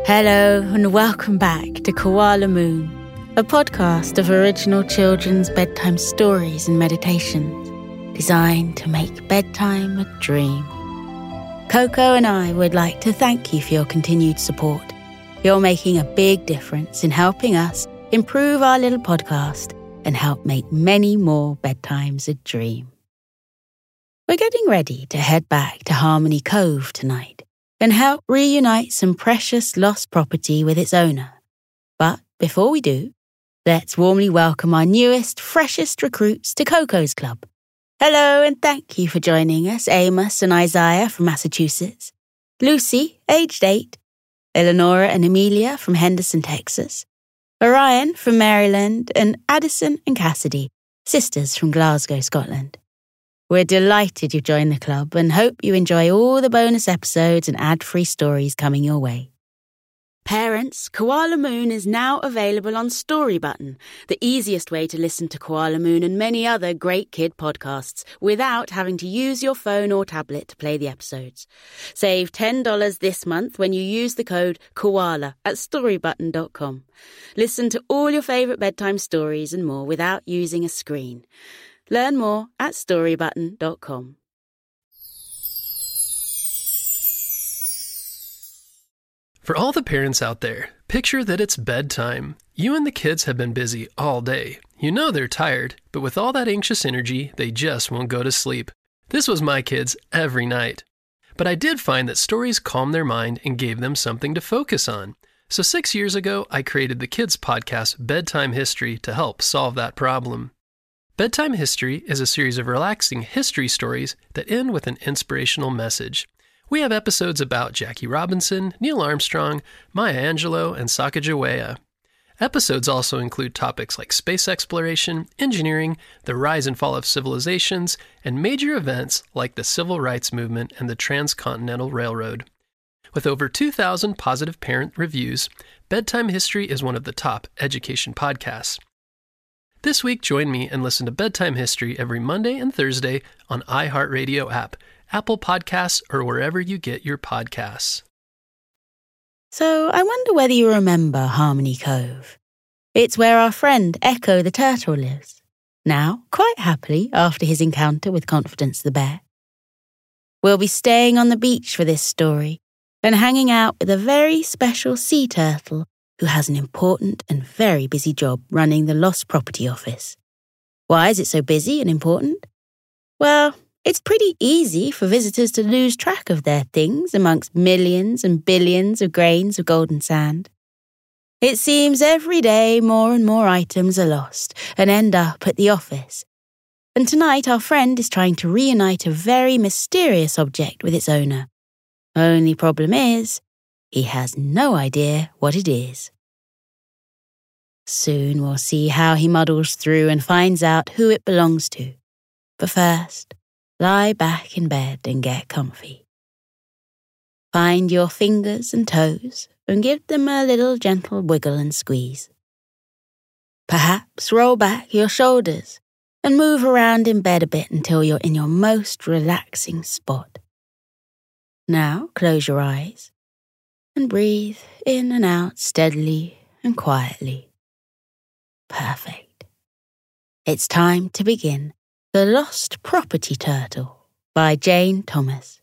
Hello and welcome back to Koala Moon, a podcast of original children's bedtime stories and meditations designed to make bedtime a dream. Coco and I would like to thank you for your continued support. You're making a big difference in helping us improve our little podcast and help make many more bedtimes a dream. We're getting ready to head back to Harmony Cove tonight and help reunite some precious lost property with its owner. But before we do, let's warmly welcome our newest, freshest recruits to Coco's Club. Hello and thank you for joining us, Amos and Isaiah from Massachusetts, Lucy, aged 8, Eleonora and Amelia from Henderson, Texas, Orion from Maryland, and Addison and Cassidy, sisters from Glasgow, Scotland. We're delighted you've joined the club and hope you enjoy all the bonus episodes and ad-free stories coming your way. Parents, Koala Moon is now available on Storybutton, the easiest way to listen to Koala Moon and many other great kid podcasts without having to use your phone or tablet to play the episodes. Save $10 this month when you use the code KOALA at storybutton.com. Listen to all your favourite bedtime stories and more without using a screen. Learn more at storybutton.com. For all the parents out there, picture that it's bedtime. You and the kids have been busy all day. You know they're tired, but with all that anxious energy, they just won't go to sleep. This was my kids every night. But I did find that stories calmed their mind and gave them something to focus on. So 6 years ago, I created the kids' podcast Bedtime History to help solve that problem. Bedtime History is a series of relaxing history stories that end with an inspirational message. We have episodes about Jackie Robinson, Neil Armstrong, Maya Angelou, and Sacagawea. Episodes also include topics like space exploration, engineering, the rise and fall of civilizations, and major events like the Civil Rights Movement and the Transcontinental Railroad. With over 2,000 positive parent reviews, Bedtime History is one of the top education podcasts. This week, join me and listen to Bedtime History every Monday and Thursday on iHeartRadio app, Apple Podcasts, or wherever you get your podcasts. So I wonder whether you remember Harmony Cove. It's where our friend Echo the turtle lives, now quite happily after his encounter with Confidence the bear. We'll be staying on the beach for this story and hanging out with a very special sea turtle who has an important and very busy job running the Lost Property Office. Why is it so busy and important? Well, it's pretty easy for visitors to lose track of their things amongst millions and billions of grains of golden sand. It seems every day more and more items are lost and end up at the office. And tonight our friend is trying to reunite a very mysterious object with its owner. Only problem is, he has no idea what it is. Soon we'll see how he muddles through and finds out who it belongs to. But first, lie back in bed and get comfy. Find your fingers and toes and give them a little gentle wiggle and squeeze. Perhaps roll back your shoulders and move around in bed a bit until you're in your most relaxing spot. Now close your eyes and breathe in and out steadily and quietly. Perfect. It's time to begin The Lost Property Turtle by Jane Thomas.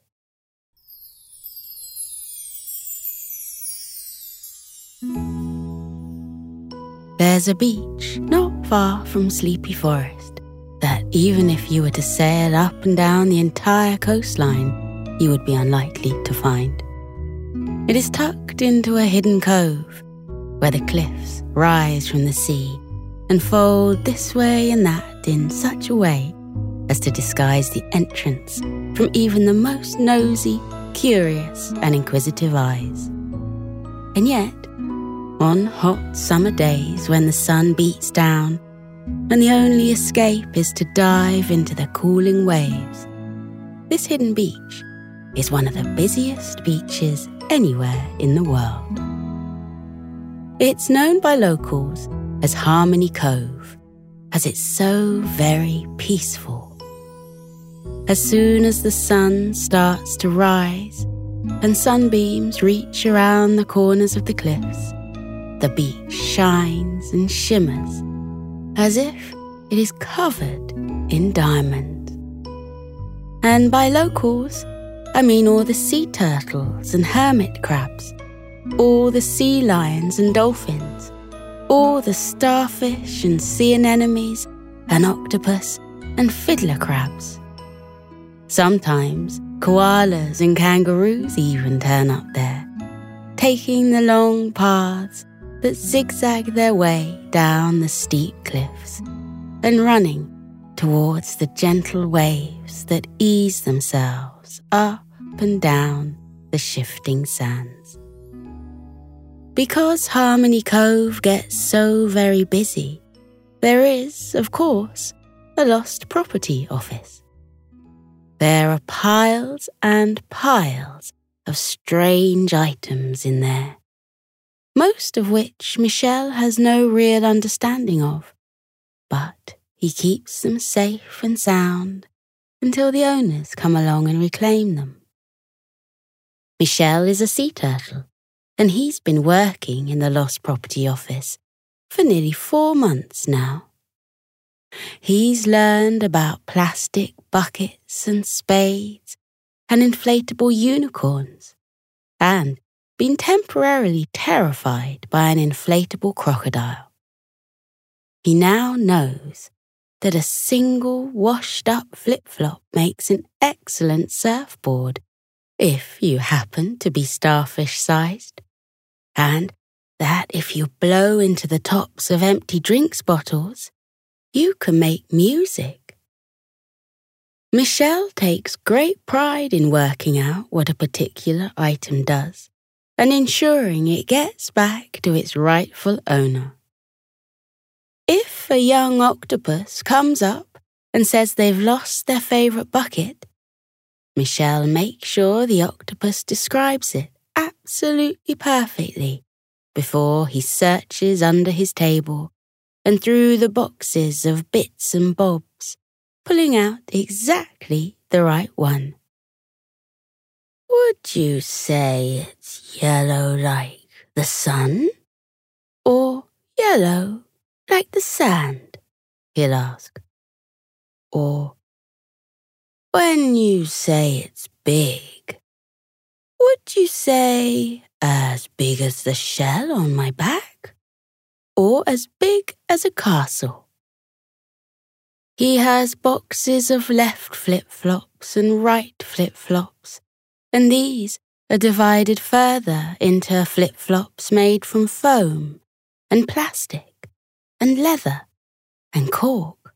There's a beach not far from Sleepy Forest that even if you were to sail up and down the entire coastline, you would be unlikely to find. It is tucked into a hidden cove where the cliffs rise from the sea and fold this way and that in such a way as to disguise the entrance from even the most nosy, curious, and inquisitive eyes. And yet, on hot summer days when the sun beats down and the only escape is to dive into the cooling waves, this hidden beach is one of the busiest beaches anywhere in the world. It's known by locals as Harmony Cove, as it's so very peaceful. As soon as the sun starts to rise and sunbeams reach around the corners of the cliffs, the beach shines and shimmers as if it is covered in diamonds. And by locals, I mean all the sea turtles and hermit crabs, all the sea lions and dolphins, all the starfish and sea anemones and octopus and fiddler crabs. Sometimes koalas and kangaroos even turn up there, taking the long paths that zigzag their way down the steep cliffs and running towards the gentle waves that ease themselves up and down the shifting sands. Because Harmony Cove gets so very busy, there is, of course, a lost property office. There are piles and piles of strange items in there, most of which Michel has no real understanding of, but he keeps them safe and sound until the owners come along and reclaim them. Michel is a sea turtle, and he's been working in the Lost Property Office for nearly 4 months now. He's learned about plastic buckets and spades and inflatable unicorns, and been temporarily terrified by an inflatable crocodile. He now knows that a single washed-up flip-flop makes an excellent surfboard if you happen to be starfish-sized, and that if you blow into the tops of empty drinks bottles, you can make music. Michel takes great pride in working out what a particular item does and ensuring it gets back to its rightful owner. If a young octopus comes up and says they've lost their favourite bucket, Michel makes sure the octopus describes it absolutely perfectly before he searches under his table and through the boxes of bits and bobs, pulling out exactly the right one. Would you say it's yellow like the sun? Or yellow like the sand? He'll ask. Or, when you say it's big, would you say as big as the shell on my back? Or as big as a castle? He has boxes of left flip-flops and right flip-flops, and these are divided further into flip-flops made from foam and plastic and leather and cork.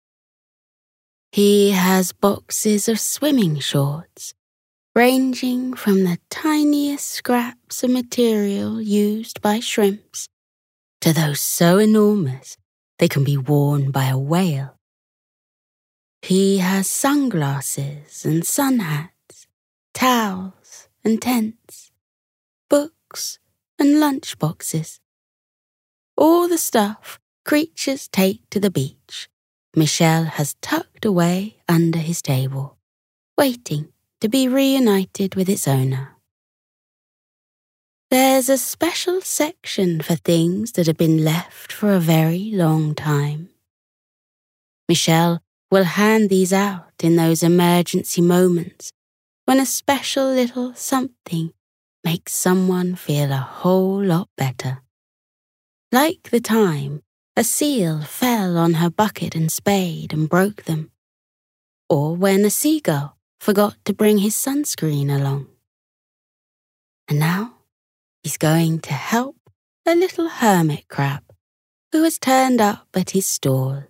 He has boxes of swimming shorts, ranging from the tiniest scraps of material used by shrimps to those so enormous they can be worn by a whale. He has sunglasses and sun hats, towels and tents, books and lunch boxes. All the stuff creatures take to the beach, Michel has tucked away under his table, waiting to be reunited with its owner. There's a special section for things that have been left for a very long time. Michel will hand these out in those emergency moments when a special little something makes someone feel a whole lot better. Like the time a seal fell on her bucket and spade and broke them, or when a seagull forgot to bring his sunscreen along. And now he's going to help a little hermit crab who has turned up at his stall.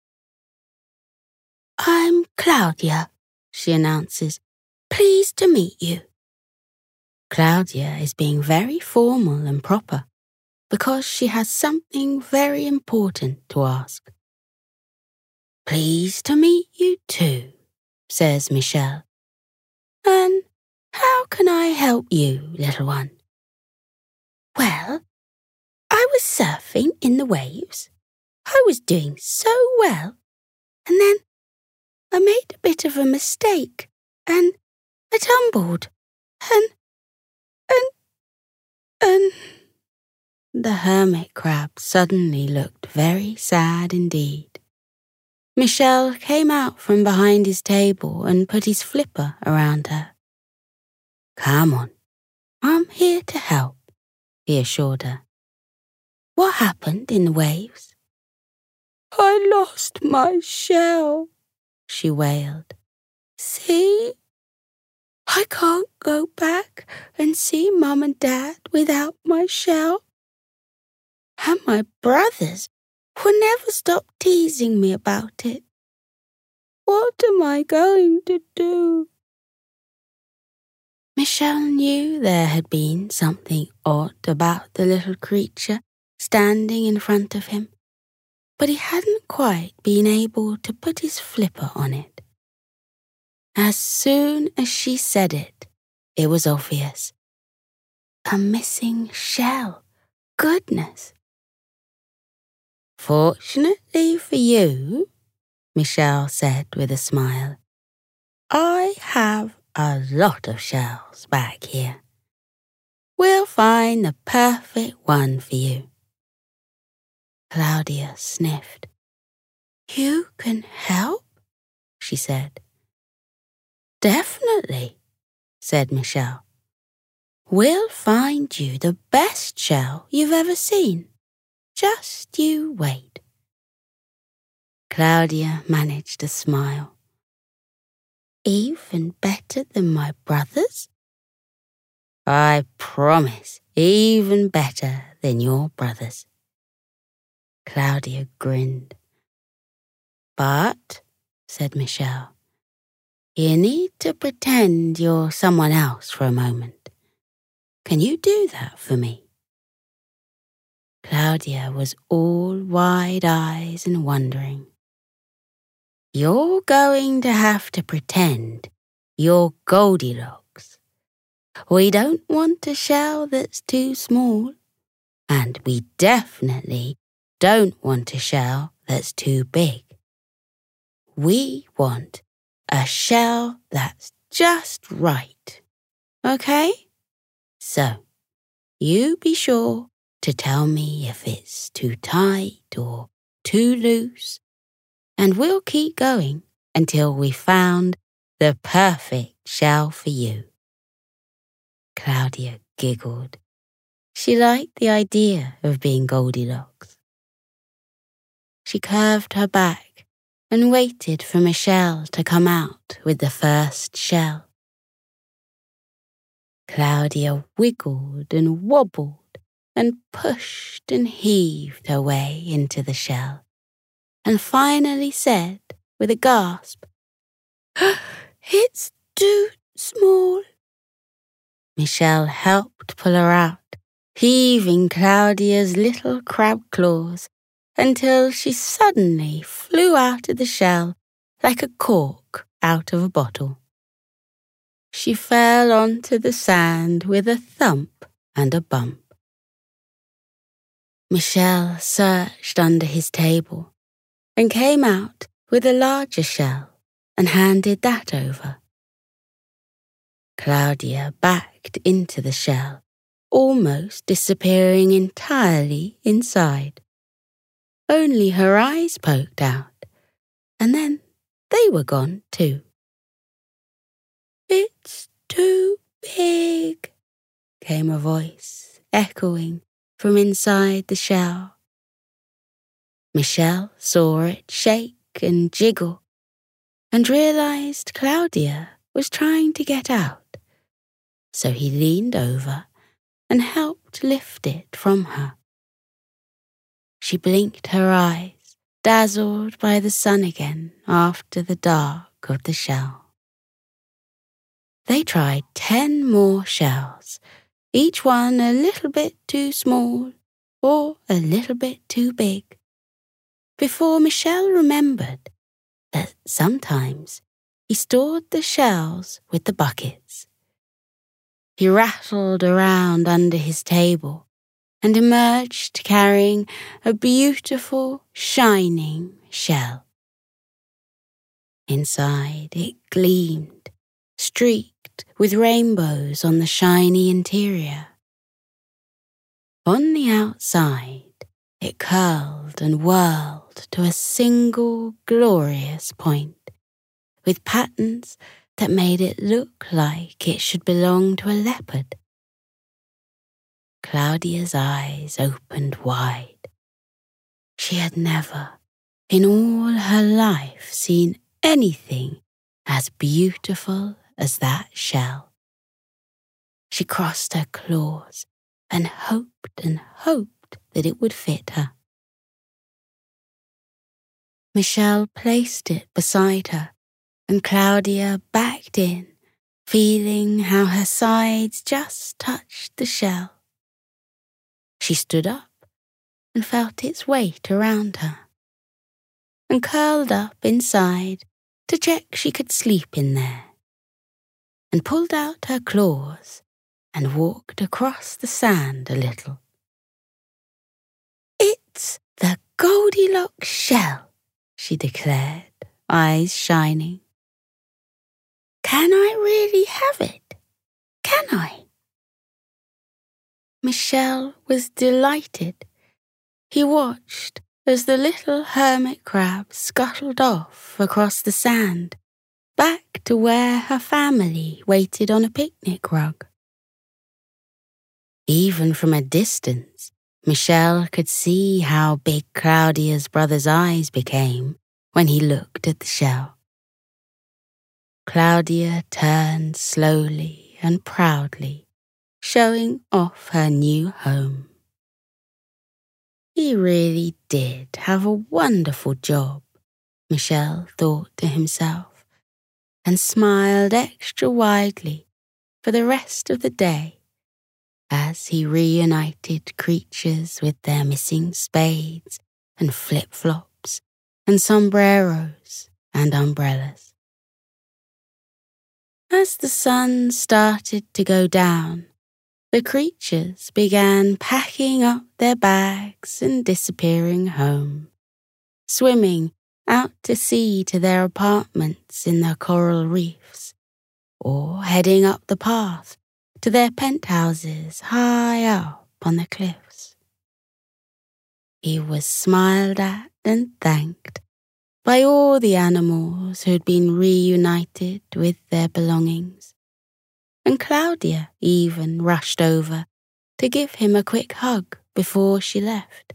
I'm Claudia, she announces. Pleased to meet you. Claudia is being very formal and proper because she has something very important to ask. Pleased to meet you too, says Michel. And how can I help you, little one? Well, I was surfing in the waves. I was doing so well. And then I made a bit of a mistake and I tumbled and And the hermit crab suddenly looked very sad indeed. Michel came out from behind his table and put his flipper around her. "Come on, I'm here to help," he assured her. "What happened in the waves?" "I lost my shell," she wailed. "See? I can't go back and see Mum and Dad without my shell. And my brothers will never stop teasing me about it. What am I going to do?" Michel knew there had been something odd about the little creature standing in front of him, but he hadn't quite been able to put his flipper on it. As soon as she said it, it was obvious. A missing shell. Goodness. "Fortunately for you," Michel said with a smile, "I have a lot of shells back here. We'll find the perfect one for you." Claudia sniffed. "You can help?" she said. "Definitely," said Michel. "We'll find you the best shell you've ever seen. Just you wait." Claudia managed a smile. "Even better than my brothers?" "I promise, even better than your brothers." Claudia grinned. "But," said Michel, "you need to pretend you're someone else for a moment. Can you do that for me?" Claudia was all wide eyes and wondering. "You're going to have to pretend you're Goldilocks. We don't want a shell that's too small, and we definitely don't want a shell that's too big. We want a shell that's just right. Okay? So, you be sure to tell me if it's too tight or too loose, and we'll keep going until we found the perfect shell for you." Claudia giggled. She liked the idea of being Goldilocks. She curved her back and waited for Michel to come out with the first shell. Claudia wiggled and wobbled and pushed and heaved her way into the shell, and finally said with a gasp, "It's too small." Michel helped pull her out, heaving Claudia's little crab claws until she suddenly flew out of the shell like a cork out of a bottle. She fell onto the sand with a thump and a bump. Michel searched under his table and came out with a larger shell and handed that over. Claudia backed into the shell, almost disappearing entirely inside. Only her eyes poked out, and then they were gone too. "It's too big," came a voice, echoing from inside the shell. Michel saw it shake and jiggle, and realized Claudia was trying to get out. So he leaned over and helped lift it from her. She blinked her eyes, dazzled by the sun again after the dark of the shell. They tried 10 more shells, each one a little bit too small or a little bit too big, before Michel remembered that sometimes he stored the shells with the buckets. He rattled around under his table and emerged carrying a beautiful, shining shell. Inside it gleamed, streaked decked with rainbows on the shiny interior. On the outside, it curled and whirled to a single glorious point, with patterns that made it look like it should belong to a leopard. Claudia's eyes opened wide. She had never, in all her life, seen anything as beautiful as that shell. She crossed her claws and hoped that it would fit her. Michelle placed it beside her, and Claudia backed in, feeling how her sides just touched the shell. She stood up and felt its weight around her, and curled up inside to check she could sleep in there, and pulled out her claws and walked across the sand a little. "It's the Goldilocks shell," she declared, eyes shining. "Can I really have it? Can I?" Michelle was delighted. He watched as the little hermit crab scuttled off across the sand, back to where her family waited on a picnic rug. Even from a distance, Michelle could see how big Claudia's brother's eyes became when he looked at the shell. Claudia turned slowly and proudly, showing off her new home. He really did have a wonderful job, Michelle thought to himself, and smiled extra widely for the rest of the day as he reunited creatures with their missing spades and flip-flops and sombreros and umbrellas. As the sun started to go down, the creatures began packing up their bags and disappearing home, swimming out to sea to their apartments in the coral reefs, or heading up the path to their penthouses high up on the cliffs. He was smiled at and thanked by all the animals who'd been reunited with their belongings, and Claudia even rushed over to give him a quick hug before she left.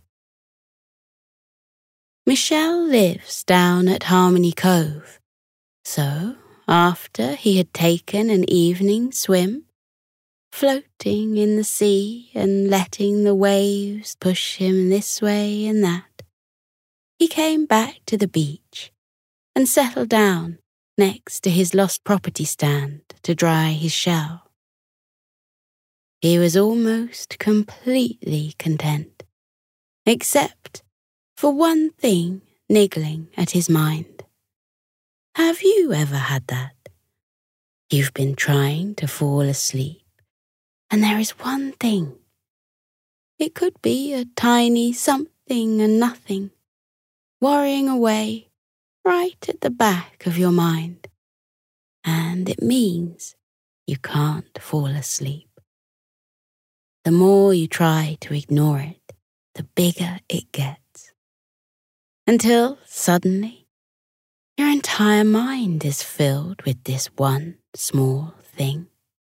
Michelle lives down at Harmony Cove, so after he had taken an evening swim, floating in the sea and letting the waves push him this way and that, he came back to the beach and settled down next to his lost property stand to dry his shell. He was almost completely content, except for one thing niggling at his mind. Have you ever had that? You've been trying to fall asleep, and there is one thing. It could be a tiny something and nothing, worrying away right at the back of your mind, and it means you can't fall asleep. The more you try to ignore it, the bigger it gets, until suddenly your entire mind is filled with this one small thing.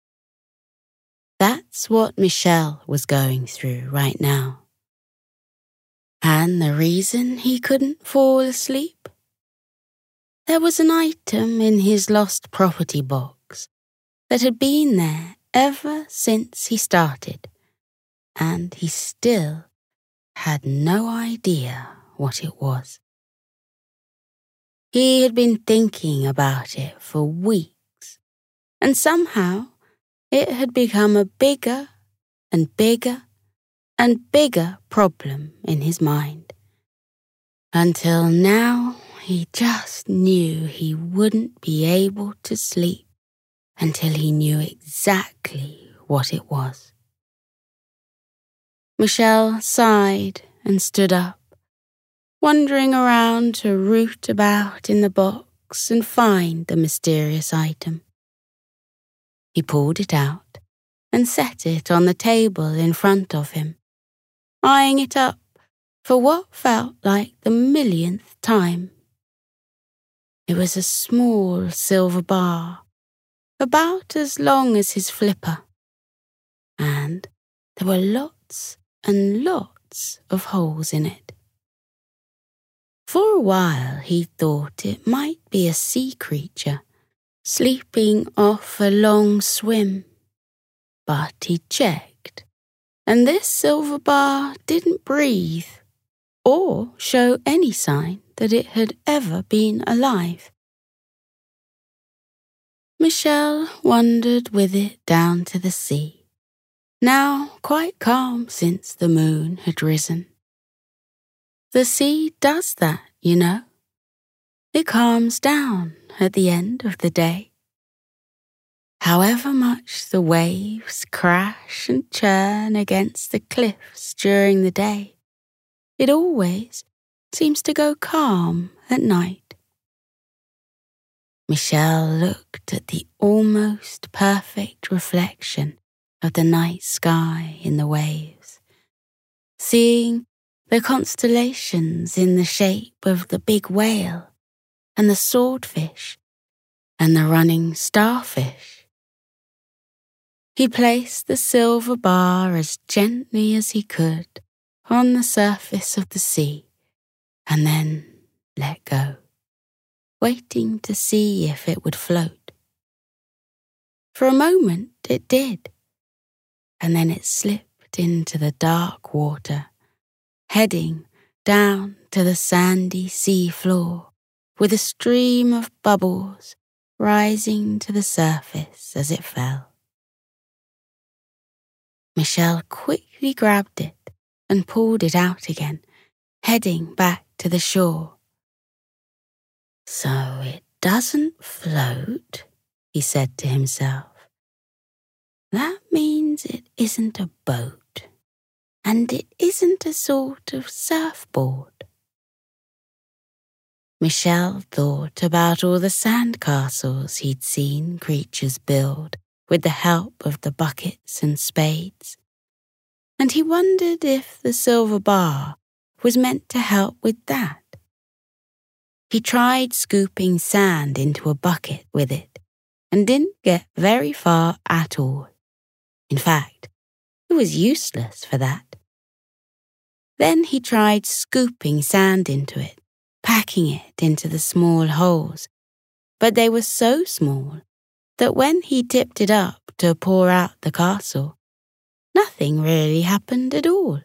That's what Michelle was going through right now. And the reason he couldn't fall asleep? There was an item in his lost property box that had been there ever since he started, and he still had no idea what it was. He had been thinking about it for weeks, and somehow it had become a bigger and bigger and bigger problem in his mind, until now he just knew he wouldn't be able to sleep until he knew exactly what it was. Michelle sighed and stood up, wandering around to root about in the box and find the mysterious item. He pulled it out and set it on the table in front of him, eyeing it up for what felt like the millionth time. It was a small silver bar, about as long as his flipper, and there were lots and lots of holes in it. For a while he thought it might be a sea creature sleeping off a long swim, but he checked, and this silver bar didn't breathe or show any sign that it had ever been alive. Michel wandered with it down to the sea, now quite calm since the moon had risen. The sea does that, you know. It calms down at the end of the day. However much the waves crash and churn against the cliffs during the day, it always seems to go calm at night. Michel looked at the almost perfect reflection of the night sky in the waves, seeing the constellations in the shape of the big whale and the swordfish and the running starfish. He placed the silver bar as gently as he could on the surface of the sea and then let go, waiting to see if it would float. For a moment it did, and then it slipped into the dark water, heading down to the sandy sea floor with a stream of bubbles rising to the surface as it fell. Michel quickly grabbed it and pulled it out again, heading back to the shore. So it doesn't float, he said to himself. That means it isn't a boat, and it isn't a sort of surfboard. Michel thought about all the sandcastles he'd seen creatures build with the help of the buckets and spades, and he wondered if the silver bar was meant to help with that. He tried scooping sand into a bucket with it and didn't get very far at all. In fact, it was useless for that. Then he tried scooping sand into it, packing it into the small holes, but they were so small that when he tipped it up to pour out the castle, nothing really happened at all.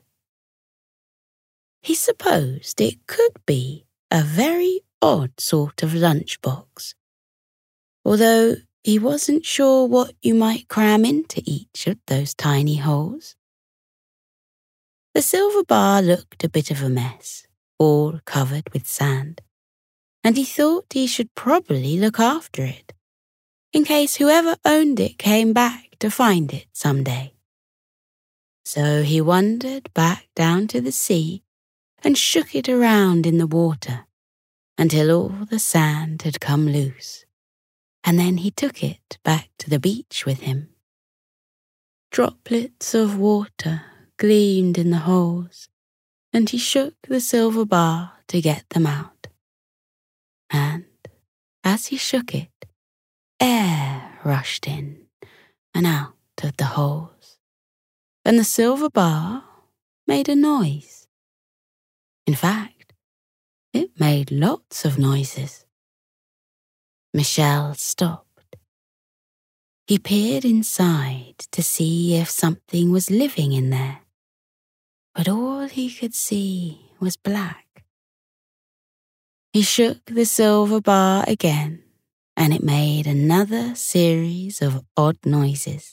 He supposed it could be a very odd sort of lunchbox, although he wasn't sure what you might cram into each of those tiny holes. The silver bar looked a bit of a mess, all covered with sand, and he thought he should probably look after it, in case whoever owned it came back to find it someday. So he wandered back down to the sea and shook it around in the water until all the sand had come loose, and then he took it back to the beach with him. Droplets of water gleamed in the holes, and he shook the silver bar to get them out. And as he shook it, air rushed in and out of the holes, and the silver bar made a noise. In fact, it made lots of noises. Michel stopped. He peered inside to see if something was living in there, but all he could see was black. He shook the silver bar again, and it made another series of odd noises.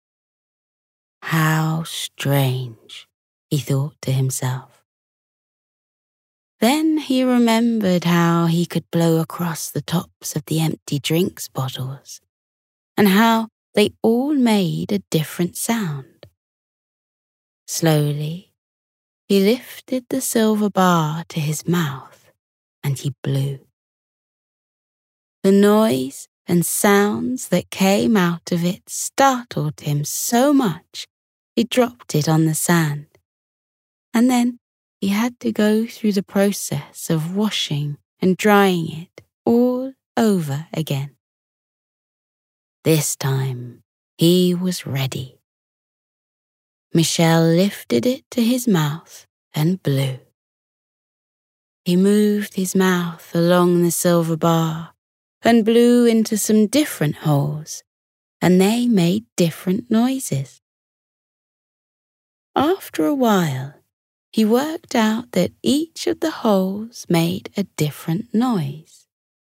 How strange, he thought to himself. Then he remembered how he could blow across the tops of the empty drinks bottles, and how they all made a different sound. Slowly, he lifted the silver bar to his mouth, and he blew. The noise and sounds that came out of it startled him so much he dropped it on the sand. And then he had to go through the process of washing and drying it all over again. This time he was ready. Michel lifted it to his mouth and blew. He moved his mouth along the silver bar and blew into some different holes, and they made different noises. After a while, he worked out that each of the holes made a different noise.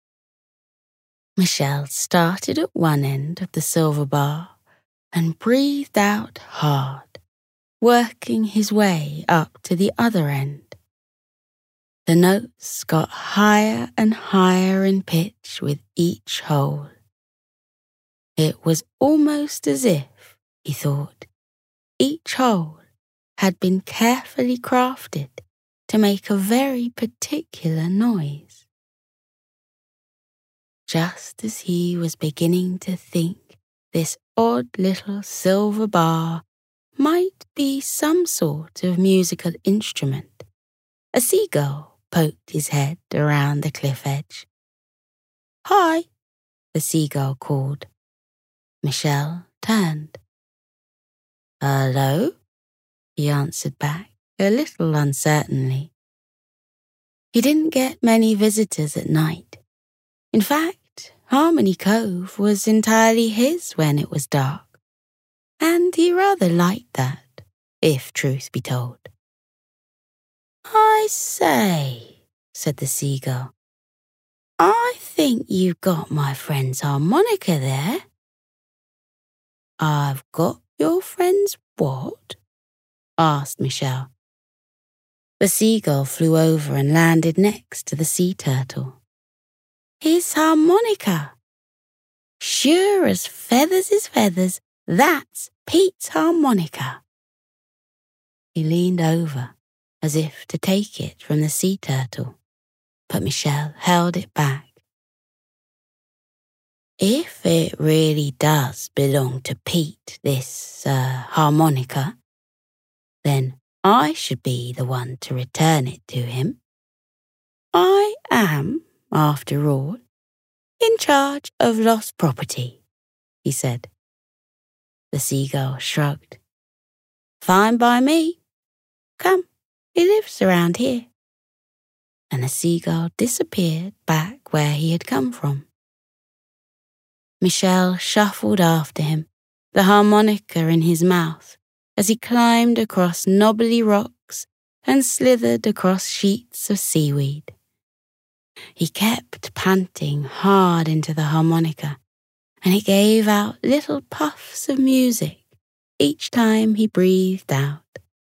Michel started at one end of the silver bar and breathed out hard, working his way up to the other end. The notes got higher and higher in pitch with each hole. It was almost as if, he thought, each hole had been carefully crafted to make a very particular noise. Just as he was beginning to think this odd little silver bar might be some sort of musical instrument, a seagull poked his head around the cliff edge. "Hi," the seagull called. Michel turned. "Hello?" he answered back, a little uncertainly. He didn't get many visitors at night. In fact, Harmony Cove was entirely his when it was dark, and he rather liked that, if truth be told. "I say," said the seagull, "I think you've got my friend's harmonica there." "I've got your friend's what?" asked Michel. The seagull flew over and landed next to the sea turtle. "His harmonica. Sure as feathers is feathers, that's Pete's harmonica." He leaned over as if to take it from the sea turtle, but Michel held it back. "If it really does belong to Pete, this harmonica, then I should be the one to return it to him. I am, after all, in charge of lost property," he said. The seagull shrugged. "Fine by me. Come, he lives around here." And the seagull disappeared back where he had come from. Michel shuffled after him, the harmonica in his mouth, as he climbed across knobbly rocks and slithered across sheets of seaweed. He kept panting hard into the harmonica, and it gave out little puffs of music each time he breathed out.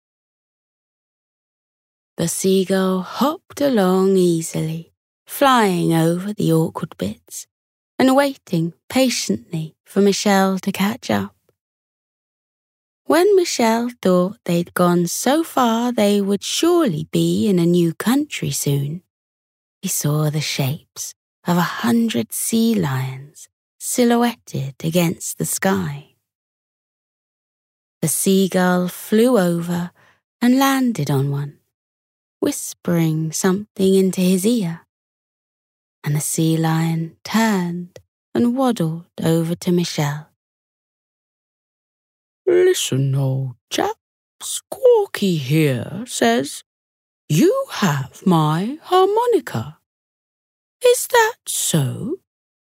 The seagull hopped along easily, flying over the awkward bits and waiting patiently for Michel to catch up. When Michel thought they'd gone so far they would surely be in a new country soon, he saw the shapes of 100 sea lions silhouetted against the sky. The seagull flew over and landed on one, whispering something into his ear, and the sea lion turned and waddled over to Michel. "Listen, old chap, Squawky here says you have my harmonica. Is that so?"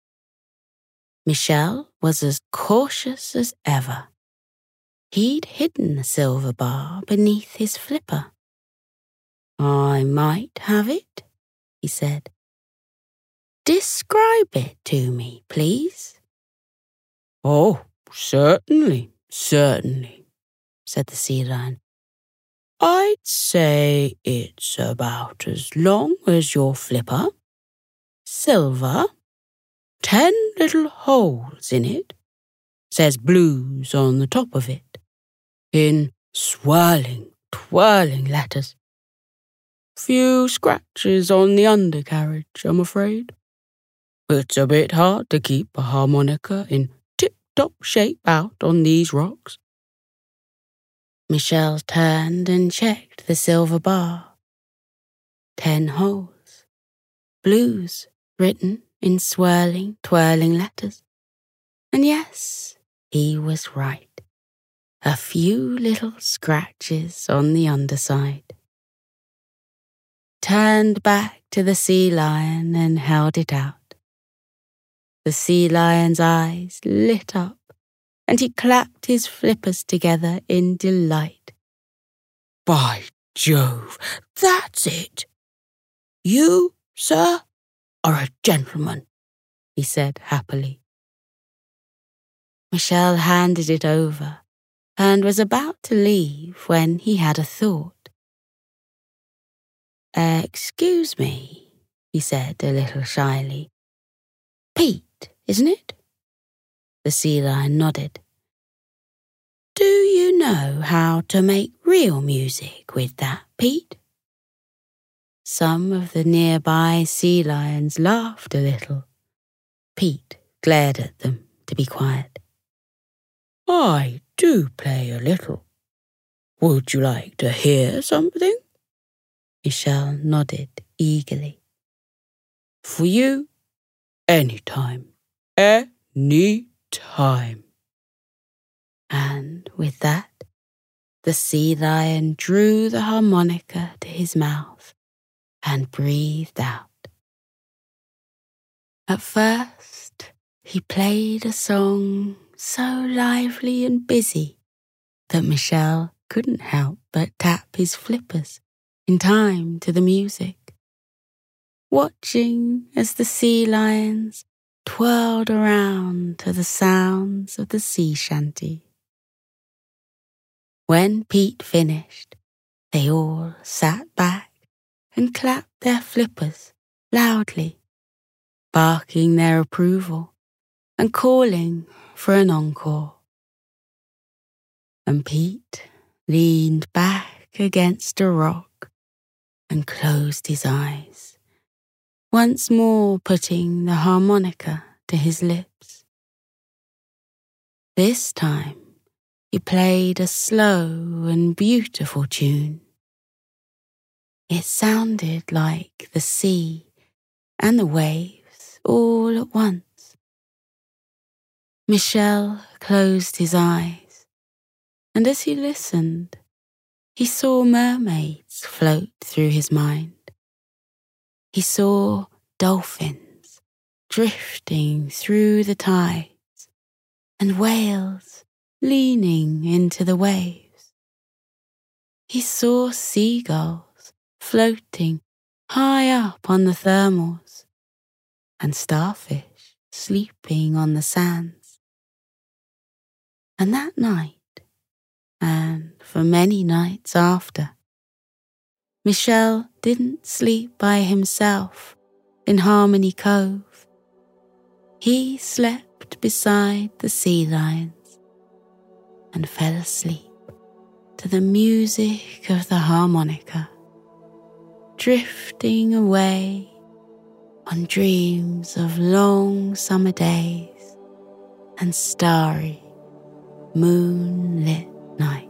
Michel was as cautious as ever. He'd hidden the silver bar beneath his flipper. "I might have it," he said. "Describe it to me, please." "Oh, certainly, said the sea lion. "I'd say it's about as long as your flipper, silver, 10 little holes in it, says blues on the top of it, in swirling, twirling letters. Few scratches on the undercarriage, I'm afraid. It's a bit hard to keep a harmonica in tip-top shape out on these rocks. Michel turned and checked the silver bar. 10 holes. Blues written in swirling, twirling letters. And yes, he was right. A few little scratches on the underside. Turned back to the sea lion and held it out. The sea lion's eyes lit up, and he clapped his flippers together in delight. By Jove, that's it. You, sir, are a gentleman, he said happily. Michel handed it over and was about to leave when he had a thought. Excuse me, he said a little shyly. Pete, isn't it? The sea lion nodded. Do you know how to make real music with that, Pete? Some of the nearby sea lions laughed a little. Pete glared at them to be quiet. I do play a little. Would you like to hear something? Michel nodded eagerly. For you, anytime. Any time. And with that, the sea lion drew the harmonica to his mouth and breathed out. At first, he played a song so lively and busy that Michel couldn't help but tap his flippers in time to the music, watching as the sea lions twirled around to the sounds of the sea shanty. When Pete finished, they all sat back and clapped their flippers loudly, barking their approval and calling for an encore. And Pete leaned back against a rock and closed his eyes, once more putting the harmonica to his lips. This time, he played a slow and beautiful tune. It sounded like the sea and the waves all at once. Michel closed his eyes, and as he listened, he saw mermaids float through his mind. He saw dolphins drifting through the tides and whales leaning into the waves. He saw seagulls floating high up on the thermals and starfish sleeping on the sands. And that night, and for many nights after, Michel didn't sleep by himself in Harmony Cove. He slept beside the sea lions and fell asleep to the music of the harmonica, drifting away on dreams of long summer days and starry, moonlit nights.